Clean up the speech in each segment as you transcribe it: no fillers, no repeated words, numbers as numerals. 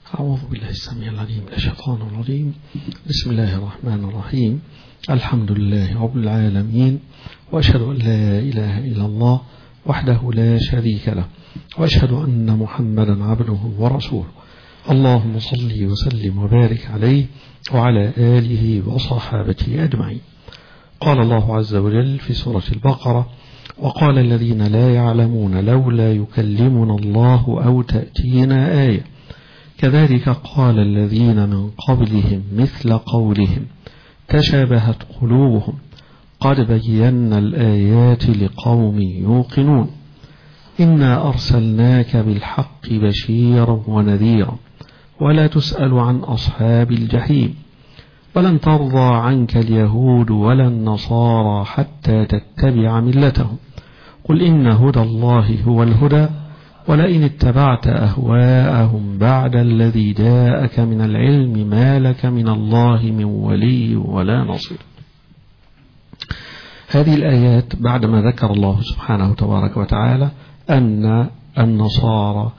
أعوذ بالله السميع العليم من الشيطان الرجيم. بسم الله الرحمن الرحيم. الحمد لله رب العالمين، وأشهد أن لا إله إلا الله وحده لا شريك له، وأشهد أن محمدا عبده ورسوله. اللهم صل وسلم وبارك عليه وعلى آله وصحابته أجمعين. قال الله عز وجل في سورة البقرة: وقال الذين لا يعلمون لولا يكلمنا الله أو تأتينا آية كذلك قال الذين من قبلهم مثل قولهم تشابهت قلوبهم قد بينا الآيات لقوم يوقنون إنا أرسلناك بالحق بشيرا ونذيرا ولا تسأل عن أصحاب الجحيم ولن ترضى عنك اليهود ولا النصارى حتى تتبع ملتهم قل إن هدى الله هو الهدى ولئن اتبعت أهواءهم بعد الذي جاءك من العلم ما لك من الله من ولي ولا نصير. هذه الآيات بعدما ذكر الله سبحانه تبارك وتعالى أن النصارى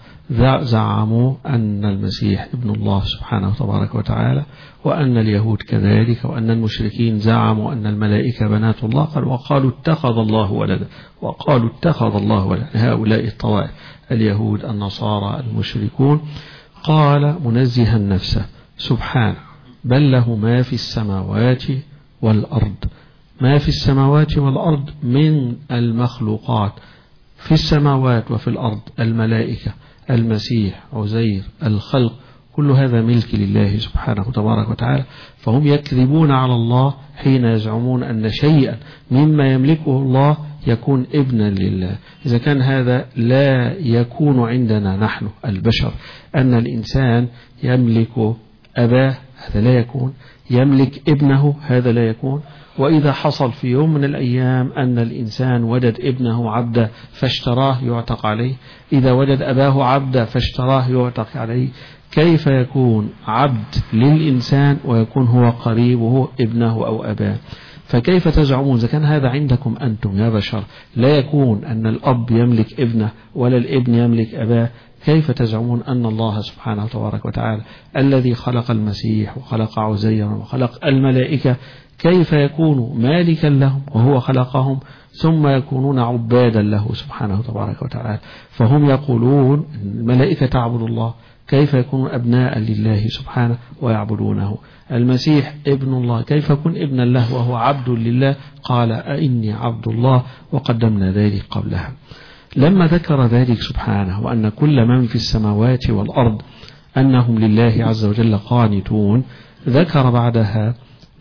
زعموا أن المسيح ابن الله سبحانه تبارك وتعالى، وأن اليهود كذلك، وأن المشركين زعموا أن الملائكة بنات الله، وقالوا اتخذ الله ولدا، وقالوا اتخذ الله ولدا. هؤلاء الطوائف اليهود النصارى المشركون. قال منزها نفسه سبحانه بل له ما في السماوات والأرض، ما في السماوات والأرض من المخلوقات، في السماوات وفي الأرض، الملائكة، المسيح، عزير، الخلق، كل هذا ملك لله سبحانه تبارك وتعالى. فهم يكذبون على الله حين يزعمون أن شيئا مما يملكه الله يكون ابنا لله. إذا كان هذا لا يكون عندنا نحن البشر، أن الإنسان يملك أباه، هذا لا يكون، يملك ابنه، هذا لا يكون. وإذا حصل في يوم من الأيام أن الإنسان وجد ابنه عبدا فاشتراه يعتق عليه، إذا وجد أباه عبدا فاشتراه يعتق عليه، كيف يكون عبد للإنسان ويكون هو قريبه ابنه أو أباه؟ فكيف تزعمون إذا كان هذا عندكم أنتم يا بشر لا يكون أن الأب يملك ابنه ولا الابن يملك أباه، كيف تزعمون أن الله سبحانه تبارك وتعالى الذي خلق المسيح وخلق عزيرا وخلق الملائكة كيف يكون مالكا لهم وهو خلقهم ثم يكونون عبادا له سبحانه تبارك وتعالى؟ فهم يقولون الملائكة تعبد الله، كيف يكون أبناء لله سبحانه ويعبدونه؟ المسيح ابن الله، كيف يكون ابنا له وهو عبد لله؟ قال إني عبد الله، وقدمنا ذلك قبلها. لما ذكر ذلك سبحانه وأن كل من في السماوات والأرض أنهم لله عز وجل قانتون، ذكر بعدها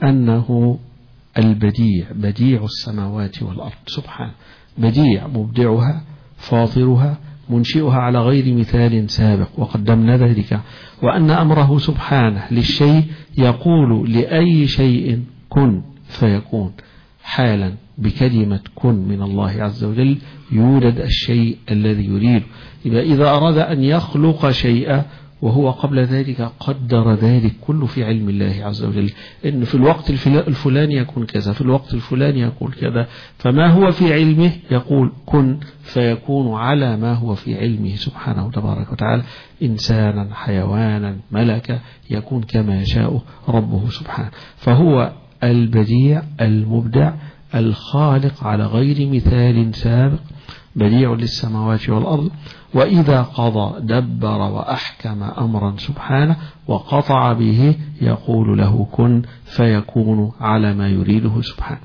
أنه البديع، بديع السماوات والأرض سبحانه، بديع مبدعها فاطرها منشئها على غير مثال سابق، وقدمنا ذلك. وأن أمره سبحانه للشيء يقول لأي شيء كن فيكون، حالا بكلمة كن من الله عز وجل يولد الشيء الذي يريد. إذا أراد أن يخلق شيئا وهو قبل ذلك قدر ذلك كله في علم الله عز وجل، إن في الوقت الفلاني يكون كذا، في الوقت الفلاني يقول كذا، فما هو في علمه يقول كن فيكون على ما هو في علمه سبحانه تبارك وتعالى. إنسانا، حيوانا، ملكا، يكون كما يشاء ربه سبحانه. فهو البديع المبدع الخالق على غير مثال سابق، بديع للسماوات والأرض. وإذا قضى دبر وأحكم أمرا سبحانه وقطع به يقول له كن فيكون على ما يريده سبحانه.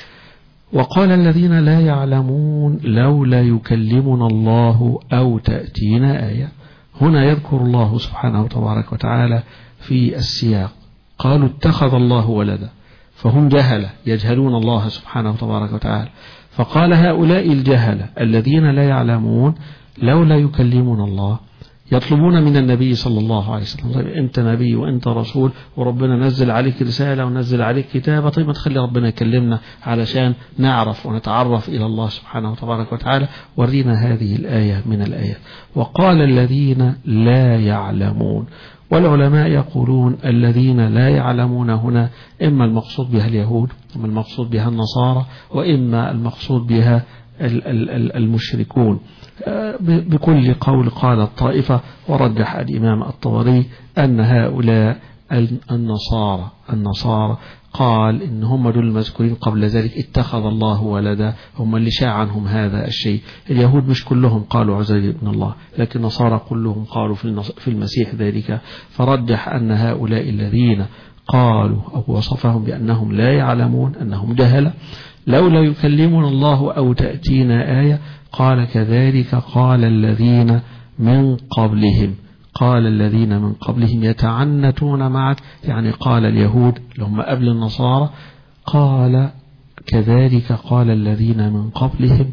وقال الذين لا يعلمون لولا يكلمنا الله أو تأتينا آية. هنا يذكر الله سبحانه تبارك وتعالى في السياق قالوا اتخذ الله ولدا، فهم جهلة يجهلون الله سبحانه تبارك وتعالى. فقال هؤلاء الجهلة الذين لا يعلمون لولا يكلمنا الله، يطلبون من النبي صلى الله عليه وسلم طيب أنت نبي وأنت رسول وربنا نزل عليك رسالة ونزل عليك كتابة، طيب ما تخلي ربنا يكلمنا علشان نعرف ونتعرف إلى الله سبحانه تبارك وتعالى، ورينا هذه الآية من الآيات. وقال الذين لا يعلمون، والعلماء يقولون الذين لا يعلمون هنا إما المقصود بها اليهود، إما المقصود بها النصارى، وإما المقصود بها المشركون بكل قول. قال الطائفة ورجح الإمام الطبري أن هؤلاء النصارى قال إن هم دول المذكورين قبل ذلك اتخذ الله ولدا، هم اللي شاع عنهم هذا الشيء. اليهود مش كلهم قالوا عزير ابن الله، لكن النصارى كلهم قالوا في المسيح ذلك. فرجح أن هؤلاء الذين قالوا أو وصفهم بأنهم لا يعلمون، أنهم جهلة، لولا يكلمنا الله أو تأتينا آية. قال كذلك قال الذين من قبلهم، قال الذين من قبلهم يتعنتون معك، يعني قال اليهود اللي هم قبل النصارى، قال كذلك قال الذين من قبلهم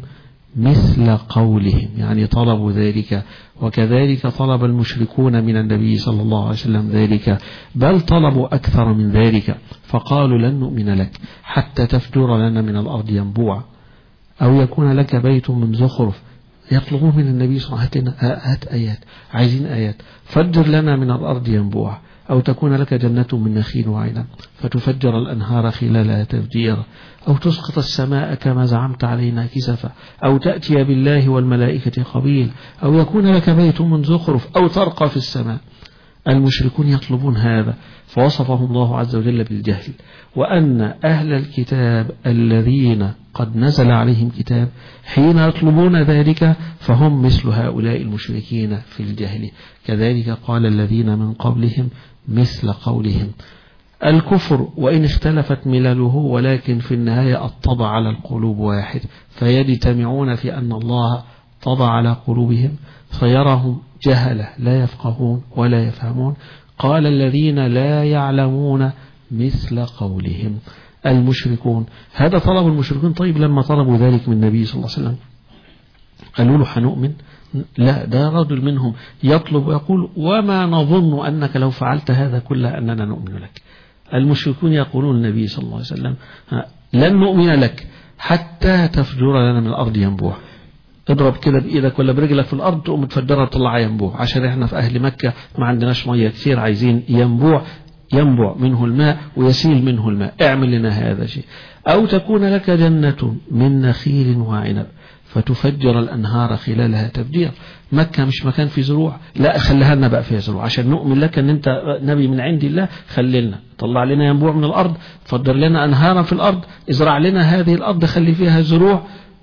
مثل قولهم، يعني طلبوا ذلك. وكذلك طلب المشركون من النبي صلى الله عليه وسلم ذلك، بل طلبوا أكثر من ذلك، فقالوا لن نؤمن لك حتى تفجر لنا من الأرض ينبوعا أو يكون لك بيت من زخرف. يطلبون من النبي صلى الله عليه وسلم هات آيات، عايزين آيات، فجر لنا من الأرض ينبوعا أو تكون لك جنة من نخيل وعنب فتفجر الأنهار خلالها تفجيرا أو تسقط السماء كما زعمت علينا كسفا أو تأتي بالله والملائكة قبيل أو يكون لك بيت من زخرف أو ترقى في السماء. المشركون يطلبون هذا، فوصفهم الله عز وجل بالجهل، وأن أهل الكتاب الذين قد نزل عليهم كتاب حين يطلبون ذلك فهم مثل هؤلاء المشركين في الجهل. كذلك قال الذين من قبلهم مثل قولهم. الكفر وإن اختلفت ملله ولكن في النهاية الطبع على القلوب واحد، فيجتمعون في أن الله طبع على قلوبهم فيرهم جهلة لا يفقهون ولا يفهمون. قال الذين لا يعلمون مثل قولهم. المشركون هذا طلب المشركون. طيب لما طلبوا ذلك من النبي صلى الله عليه وسلم قالوا له حنؤمن؟ لا، ده رجل منهم يطلب ويقول وما نظن أنك لو فعلت هذا كله أننا نؤمن لك. المشركون يقولون النبي صلى الله عليه وسلم لن نؤمن لك حتى تفجر لنا من الأرض ينبوع. اضرب كده بإيدك ولا برجلك في الأرض تقوم تفجرها تطلع ينبوع، عشان احنا في أهل مكة ما عندناش مية كثير، عايزين ينبوع منه الماء ويسيل منه الماء، اعمل لنا هذا شيء. أو تكون لك جنة من نخيل وعنب فتفجر الأنهار خلالها تفجير. مكة مش مكان في زروع، لا خليها لنا بقى فيها زروع عشان نؤمن لك ان انت نبي من عند الله. خلينا طلع لنا ينبوع من الأرض، فجر لنا أنهارا في الأرض، ازرع لنا هذه الأرض خلي فيها زروع،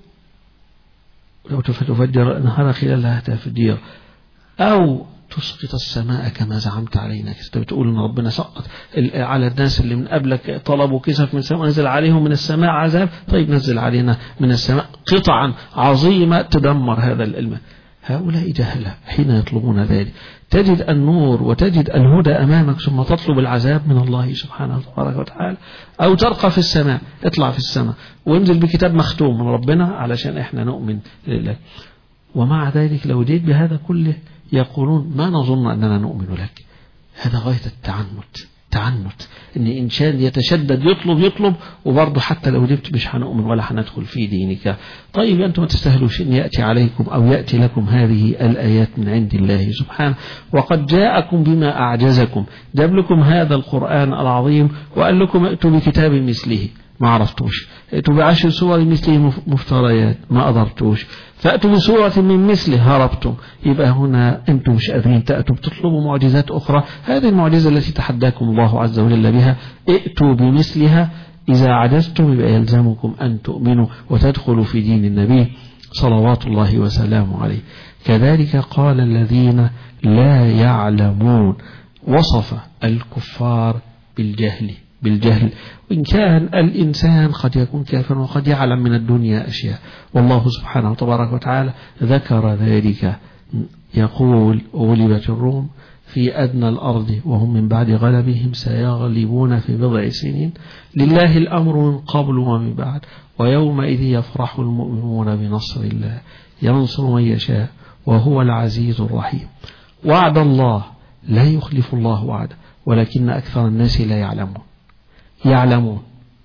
لو تفجر الأنهار خلالها تفجير. أو تسقط السماء كما زعمت علينا. انت بتقول ان ربنا سقط على الناس اللي من قبلك طلبوا كسف من السماء نزل عليهم من السماء عذاب، طيب نزل علينا من السماء قطعا عظيمة تدمر هذا الماء. هؤلاء جهلة حين يطلبون ذلك. تجد النور وتجد الهدى أمامك ثم تطلب العذاب من الله سبحانه وتعالى. أو ترقى في السماء، اطلع في السماء وانزل بكتاب مختوم من ربنا علشان احنا نؤمن لله. ومع ذلك لو جيت بهذا كله يقولون ما نظن أننا نؤمن لك. هذا غاية التعنت إن إنسان يتشدد يطلب وبرضه حتى لو جبت مش هنؤمن ولا هندخل في دينك. طيب أنتم ما تستاهلوش إن يأتي عليكم أو يأتي لكم هذه الآيات من عند الله سبحانه، وقد جاءكم بما أعجزكم، جاب لكم هذا القرآن العظيم وقال لكم ائتوا بكتاب مثله، ما عرفتوش. ائتوا ب10 سور مثله مفتريات، ما قدرتوش. فأتوا بسورة من مثله، هربتم. يبقى هنا أنتم مش قادرين تأتوا، بتطلبوا معجزات أخرى. هذه المعجزة التي تحداكم الله عز وجل بها ائتوا بمثلها. إذا عجزتم يبقى يلزمكم أن تؤمنوا وتدخلوا في دين النبي صلوات الله وسلامه عليه. كذلك قال الذين لا يعلمون. وصف الكفار بالجهل، وإن كان الإنسان قد يكون كافرا وقد يعلم من الدنيا أشياء، والله سبحانه وتبارك وتعالى ذكر ذلك. يقول غلبت الروم في أدنى الأرض وهم من بعد غلبهم سيغلبون في بضع سنين، لله الأمر من قبل ومن بعد، ويومئذ يفرح المؤمنون بنصر الله ينصر من يشاء وهو العزيز الرحيم. وعد الله لا يخلف الله وعده ولكن أكثر الناس لا يعلمون.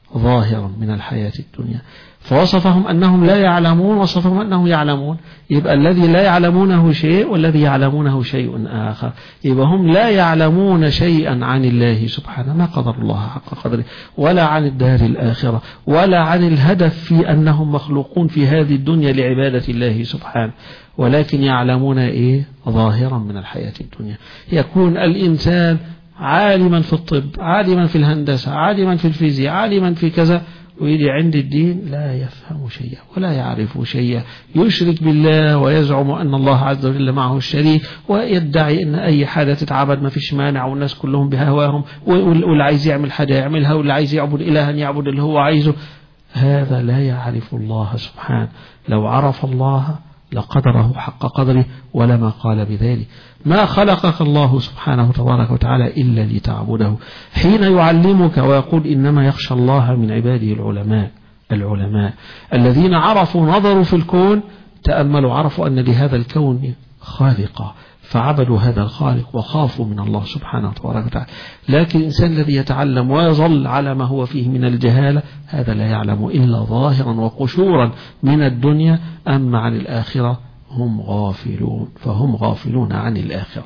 ظاهرا من الحياة الدنيا. فوصفهم أنهم لا يعلمون، وصفهم أنهم يعلمون. يبقى الذي لا يعلمونه شيء والذي يعلمونه شيء آخر. يبقى هم لا يعلمون شيئا عن الله سبحانه، ما قدر الله حق قدره، ولا عن الدار الآخرة، ولا عن الهدف في أنهم مخلوقون في هذه الدنيا لعبادة الله سبحانه، ولكن يعلمون ظاهرا من الحياة الدنيا. يكون الإنسان عالما في الطب، عالما في الهندسة، عالما في الفيزياء، عالما في كذا، ويجي عند الدين لا يفهم شيئا ولا يعرف شيئا، يشرك بالله ويزعم أن الله عز وجل معه الشريك، ويدعي أن أي حاجة تتعبد ما فيش مانع، والناس كلهم بهواهم، واللي عايز يعمل حاجة يعملها، واللي عايز يعبد إلها يعبد اللي هو عايزه. هذا لا يعرف الله سبحانه. لو عرف الله لقدره حق قدره ولما قال بذلك. ما خلقك الله سبحانه تبارك وتعالى إلا لتعبده. حين يعلمك ويقول إنما يخشى الله من عباده العلماء الذين عرفوا نظروا في الكون، تأملوا عرفوا أن لهذا الكون خالقا، فعبدوا هذا الخالق وخافوا من الله سبحانه تبارك وتعالى. لكن الإنسان الذي يتعلم ويظل على ما هو فيه من الجهالة، هذا لا يعلم إلا ظاهرا وقشورا من الدنيا، أما عن الآخرة هم غافلون، فهم غافلون عن الآخرة.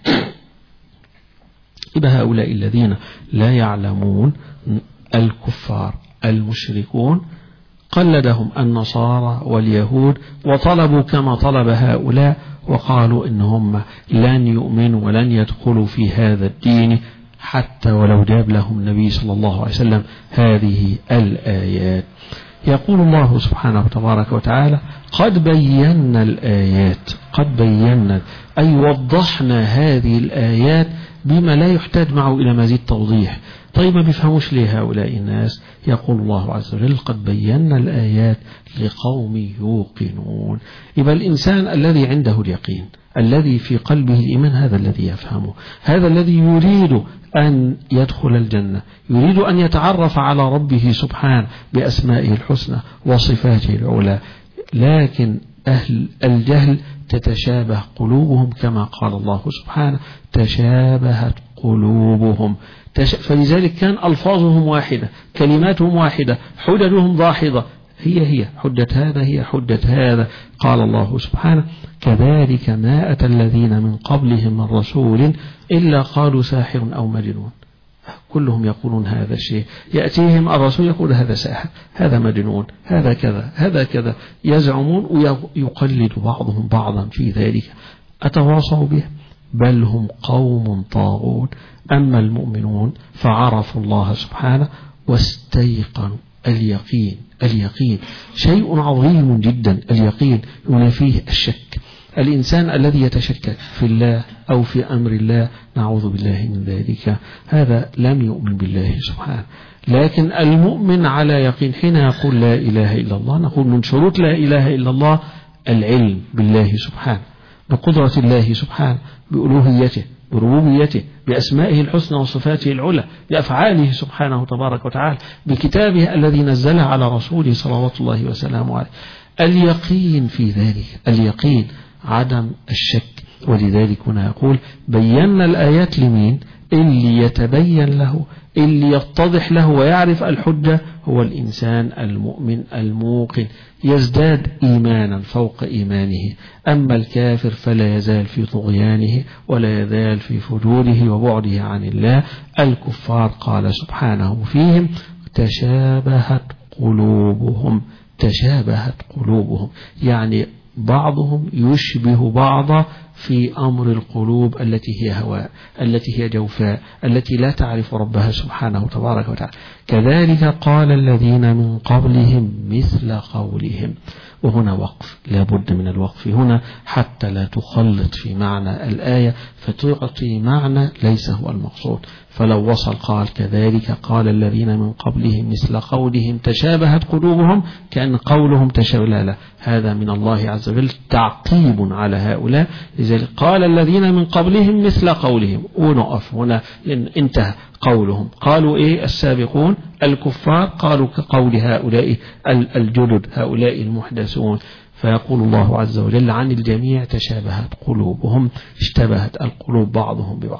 يبقى هؤلاء الذين لا يعلمون الكفار المشركون قلدهم النصارى واليهود، وطلبوا كما طلب هؤلاء، وقالوا إنهم لن يؤمنوا ولن يدخلوا في هذا الدين حتى ولو جاب لهم النبي صلى الله عليه وسلم هذه الآيات. يقول الله سبحانه تبارك وتعالى: قد بينا الآيات، قد بينا أي وضحنا هذه الآيات بما لا يحتاج معه إلى مزيد توضيح. طيب ما بيفهموش ليه هؤلاء الناس؟ يقول الله عز وجل: قد بينا الآيات لقوم يوقنون. يبقى الإنسان الذي عنده اليقين، الذي في قلبه الإيمان، هذا الذي يفهمه، هذا الذي يريد أن يدخل الجنة، يريد أن يتعرف على ربه سبحانه بأسمائه الحسنى وصفاته العلى. لكن أهل الجهل تتشابه قلوبهم، كما قال الله سبحانه: تشابهت قلوبهم. فلذلك كان ألفاظهم واحدة، كلماتهم واحدة، حججهم ضاحضة، هي حجة هذا هي حجة هذا. قال الله سبحانه: كذلك ما أتى الذين من قبلهم من رسول إلا قالوا ساحر أو مجنون. كلهم يقولون هذا الشيء، يأتيهم الرسول يقول هذا ساحر، هذا مجنون، هذا كذا، هذا كذا، يزعمون ويقلد بعضهم بعضا في ذلك. أتواصوا به؟ بل هم قوم طاغون. أما المؤمنون فعرفوا الله سبحانه واستيقنوا. اليقين شيء عظيم جدا. اليقين ينافيه الشك. الإنسان الذي يتشكك في الله أو في أمر الله، نعوذ بالله من ذلك، هذا لم يؤمن بالله سبحانه. لكن المؤمن على يقين. حين يقول لا إله إلا الله، نقول من شروط لا إله إلا الله العلم بالله سبحانه، بقدرة الله سبحانه، بألوهيته، بربوبيته، بأسمائه الحسنى وصفاته العلى، بأفعاله سبحانه تبارك وتعالى، بكتابه الذي نزله على رسوله صلوات الله وسلامه عليه. اليقين في ذلك، اليقين عدم الشك. ولذلك هنا يقول: بينا الآيات لمين؟ اللي يتبين له، اللي يتضح له ويعرف الحجة، هو الإنسان المؤمن الموقن، يزداد إيمانا فوق إيمانه. أما الكافر فلا يزال في طغيانه ولا يزال في فجوره وبعده عن الله. الكفار قال سبحانه فيهم: تشابهت قلوبهم. تشابهت قلوبهم يعني بعضهم يشبه بعضا في أمر القلوب التي هي هواء، التي هي جوفاء، التي لا تعرف ربها سبحانه تبارك وتعالى. كذلك قال الذين من قبلهم مثل قولهم. وهنا وقف، لا بد من الوقف هنا حتى لا تخلط في معنى الآية فتعطي معنى ليس هو المقصود. فلو وصل قال كذلك قال الذين من قبلهم مثل قولهم تشابهت قلوبهم، كأن قولهم تشابه، لا، هذا من الله عز وجل تعقيب على هؤلاء. لذلك قال الذين من قبلهم مثل قولهم، ونقف هنا لأن انتهى قولهم. قالوا إيه السابقون الكفار؟ قالوا كقول هؤلاء الجدد، هؤلاء المحدثون. فيقول الله عز وجل عن الجميع: تشابهت قلوبهم، اشتبهت القلوب بعضهم ببعض.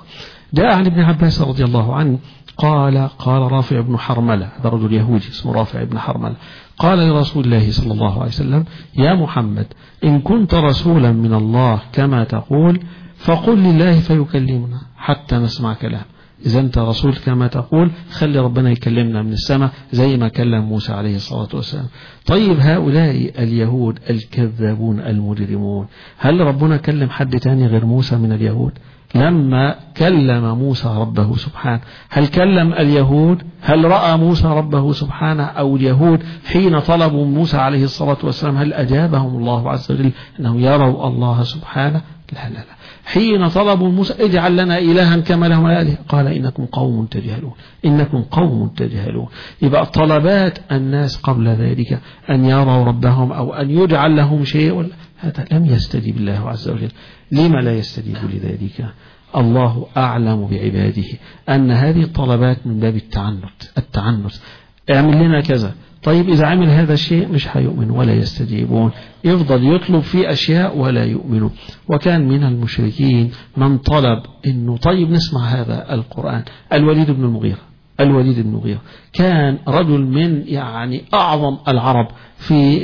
جاء عن ابن عباس رضي الله عنه قال رافع بن حرملة، هذا رجل يهودي اسمه رافع بن حرملة، قال لرسول الله صلى الله عليه وسلم: يا محمد، إن كنت رسولا من الله كما تقول فقل لله فيكلمنا حتى نسمع كلام. إذا أنت رسول كما تقول خلي ربنا يكلمنا من السماء زي ما كلم موسى عليه الصلاة والسلام. طيب هؤلاء اليهود الكذابون المجرمون، هل ربنا كلم حد تاني غير موسى من اليهود؟ لما كلم موسى ربه سبحانه، هل كلم اليهود؟ هل رأى موسى ربه سبحانه أو اليهود حين طلبوا موسى عليه الصلاة والسلام هل أجابهم الله عز وجل أنهم يروا الله سبحانه؟ لا لا لا. حين طلبوا موسى اجعل لنا إلها كما لهم آله، قال إنكم قوم تجهلون، إنكم قوم تجهلون. يبقى طلبات الناس قبل ذلك أن يروا ربهم أو أن يجعل لهم شيء، هذا لم يستجيب الله عز وجل. لما لا يستجيب لذلك؟ الله أعلم بعباده أن هذه الطلبات من باب التعنت، اعمل لنا كذا. طيب إذا عمل هذا الشيء مش هيؤمن ولا يستجيبون، يفضل يطلب في أشياء ولا يؤمنوا. وكان من المشركين من طلب إنه طيب نسمع هذا القرآن. الوليد بن المغيرة كان رجل من يعني أعظم العرب، في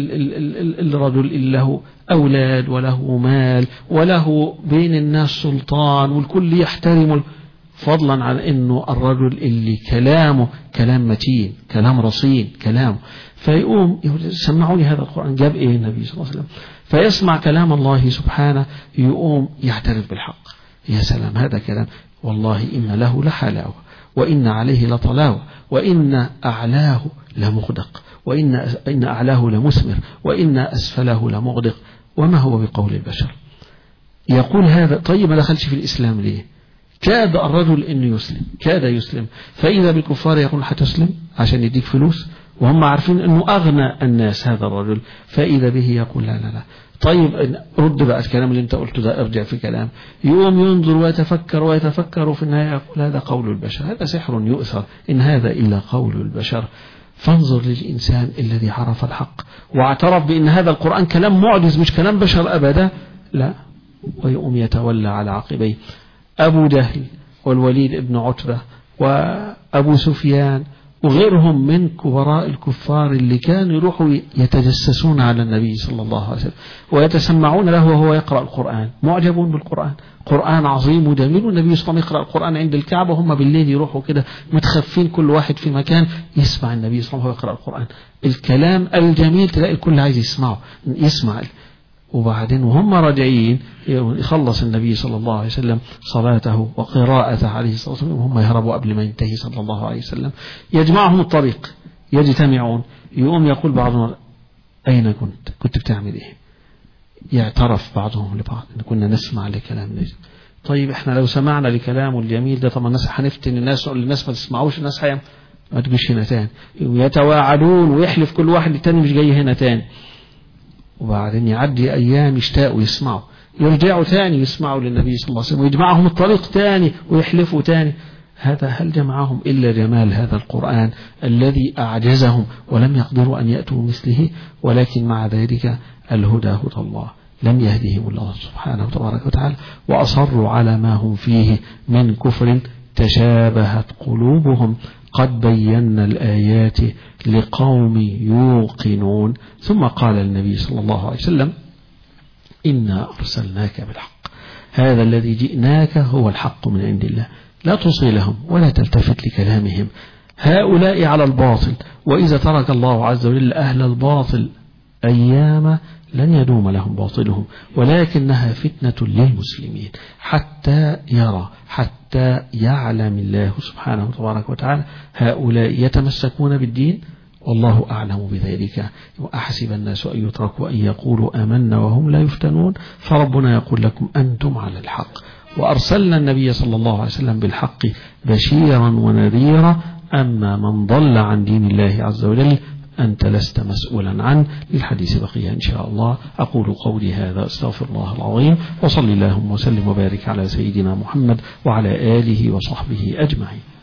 الرجل اللي له أولاد وله مال وله بين الناس سلطان والكل يحترمه، فضلا عن انه الرجل اللي كلامه كلام متين، كلام رصين كلامه. فيقوم سمعوني هذا القرآن، جاب ايه النبي صلى الله عليه وسلم، فيسمع كلام الله سبحانه يقوم يعترف بالحق. يا سلام، هذا كلام والله إن له لحلاوة وإن عليه لطلاوة وإن أعلاه لمغدق وإن أعلاه لمثمر وإن أسفله لمغدق وما هو بقول البشر. يقول هذا. طيب ما دخلش في الإسلام ليه؟ كاد الرجل انه يسلم، كاد يسلم، فإذا بالكفار يقول هتسلم عشان يديك فلوس، وهم عارفين انه اغنى الناس هذا الرجل، فإذا به يقول لا لا لا. طيب رد بقى الكلام اللي انت قلته ده، ارجع في كلام. يقوم ينظر ويتفكر وفي النهاية يقول هذا قول البشر، هذا سحر يؤثر، إن هذا إلا قول البشر. فانظر للإنسان الذي عرف الحق واعترف بأن هذا القرآن كلام معجز مش كلام بشر أبدا، لا، ويقوم يتولى على عقبيه. أبو جهل والوليد ابن عتبة وأبو سفيان وغيرهم من كبراء الكفار اللي كانوا يروحوا يتجسسون على النبي صلى الله عليه وسلم ويتسمعون له وهو يقرأ القرآن، معجبون بالقرآن، قرآن عظيم وجميل، والنبي صلى الله عليه وسلم يقرأ القرآن عند الكعبة وهم بالليل يروحوا كده متخفين كل واحد في مكان يسمع النبي صلى الله عليه وسلم يقرأ القرآن. الكلام الجميل تلاقي الكل عايز يسمع. وبعدين وهم راجعين يخلص النبي صلى الله عليه وسلم صلاته وقراءته عليه الصلاة والسلام وهم يهربوا قبل ما ينتهي صلى الله عليه وسلم، يجمعهم الطريق يجتمعون، يقوم يقول بعضهم أين كنت بتعمل إيه؟ يعترف بعضهم لبعض إن كنا نسمع لكلام النبي. طيب إحنا لو سمعنا لكلامه الجميل ده طب الناس هنفتن الناس، نقول للناس ما تسمعوش، الناس ما تجيش هنا تاني، يتواعدون ويحلف كل واحد التاني مش جاي هنا تاني. وبعدين يعدي أيام يشتاقوا يسمعوا، يرجعوا تاني يسمعوا للنبي صلى الله عليه وسلم ويجمعهم الطريق تاني ويحلفوا تاني. هذا هل جمعهم إلا جمال هذا القرآن الذي أعجزهم ولم يقدروا أن يأتوا مثله؟ ولكن مع ذلك الهدى هدى الله، لم يهدهم الله سبحانه وتبارك وتعالى وأصروا على ما هم فيه من كفر تشابهت قلوبهم. قد بينا الآيات لقوم يوقنون. ثم قال النبي صلى الله عليه وسلم إنا أرسلناك بالحق، هذا الذي جئناك هو الحق من عند الله، لا تصغي لهم ولا تلتفت لكلامهم، هؤلاء على الباطل، وإذا ترك الله عز وجل أهل الباطل أيام لن يدوم لهم باطلهم، ولكنها فتنة للمسلمين حتى يعلم الله سبحانه وتبارك وتعالى هؤلاء يتمسكون بالدين والله أعلم بذلك. وأحسب الناس أن يتركوا أن يقولوا آمنا وهم لا يفتنون، فربنا يقول لكم أنتم على الحق، وأرسلنا النبي صلى الله عليه وسلم بالحق بشيرا ونذيرا، أما من ضل عن دين الله عز وجل أنت لست مسؤولا عنه. للحديث بقية إن شاء الله. أقول قولي هذا أستغفر الله العظيم، وصلي اللهم وسلم وبارك على سيدنا محمد وعلى آله وصحبه أجمعين.